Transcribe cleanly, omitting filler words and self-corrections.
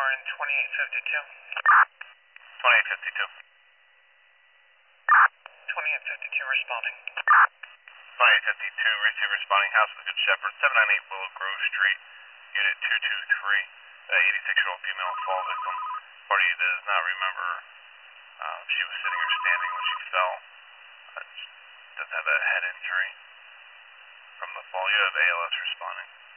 in 2852. 2852. 2852 responding. 2852, receive responding, House of the Good Shepherd, 798 Willow Grove Street, Unit 223. 86-year-old female fall victim. Party does not remember if she was sitting or standing when she fell. Doesn't have a head injury from the fall. You have ALS responding.